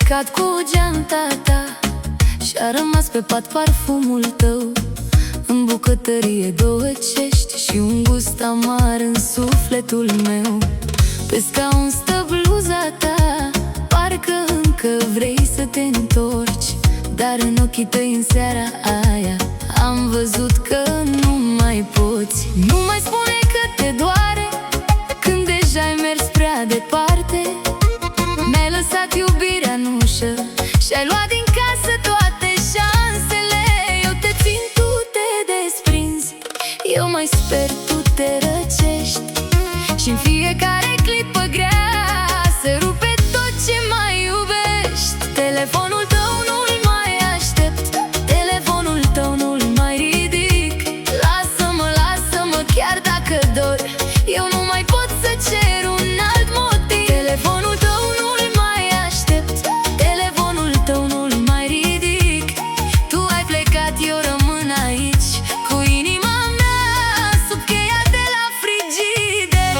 plecat cu geanta ta și-a rămas pe pat parfumul tău. În bucătărie două cești și un gust amar în sufletul meu. Pe scaun stă bluza ta, parcă încă vrei să te întorci, dar în ochii tăi în seara aia am văzut că nu mai poți. Nu mai spune că te doare când deja ai mers prea departe. Mi-ai lăsat iubirea în ușă și-ai luat din casă toate șansele. Eu te țin, tu te desprinzi, eu mai sper, tu te răcești. Și-n fiecare clipă grea se rupe tot ce mai iubești. Telefonul tău nu-l mai aștept, telefonul tău nu-l mai ridic. Lasă-mă, lasă-mă, chiar dacă dor, eu nu mai pot să cer un alt motiv. Telefonul tău nu-l mai aștept, telefonul tău nu-l mai ridic. Tu ai plecat, eu rămân aici cu inima mea sub cheia de la frigider.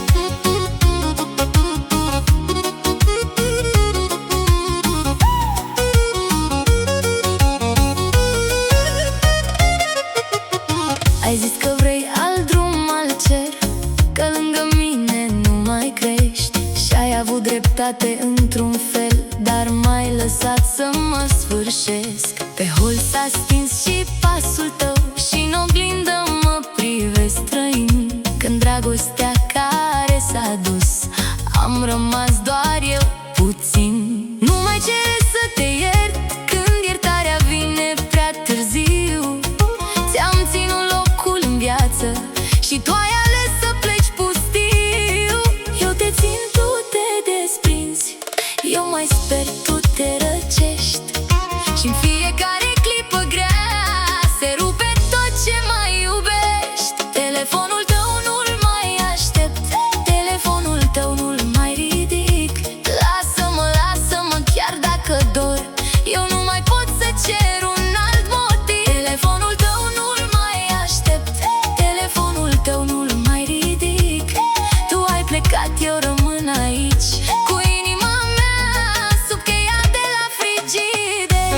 Ai zis că vrei alt drum, alt cer, că lângă mine nu mai crești. Și-ai avut dreptate într-un fel, dar m-ai lăsat să mă sfârșesc. Pe hol s-a stins și pasul tău și în oglindă mă privesc străin. Când dragostea care s-a dus, am rămas doar eu puțin. Nu mai cere să te iert când iertarea vine prea târziu. Ți-am ținut locul în viață și tu ai ales să pleci pustiu. Eu te țin, tu te desprinzi, eu mai sper, tu te răcești. Și-n fiecare clipă grea se rupe tot ce mai iubești. Telefonul tău nu-l mai aștept, telefonul tău nu-l mai ridic. Lasă-mă, lasă-mă, chiar dacă dor, eu nu mai pot să cer un alt motiv. Telefonul tău nu-l mai aștept, telefonul tău nu-l mai ridic. Tu ai plecat, eu rămân aici cu inima mea sub cheia de la frigider.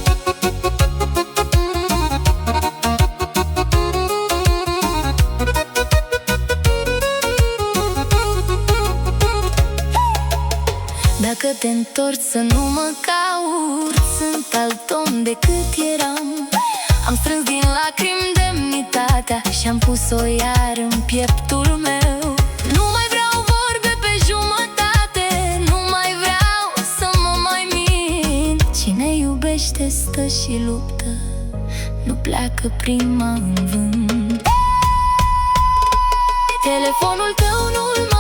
Dacă te întorci să nu mă cauți, sunt alt om decât eram. Am strâns din lacrimi demnitatea și-am pus-o iar în pieptul meu. Nu mai vreau vorbe pe jumătate, nu mai vreau să mă mai mint. Cine iubește stă și luptă, nu pleacă prima în vânt. Telefonul tău nu-l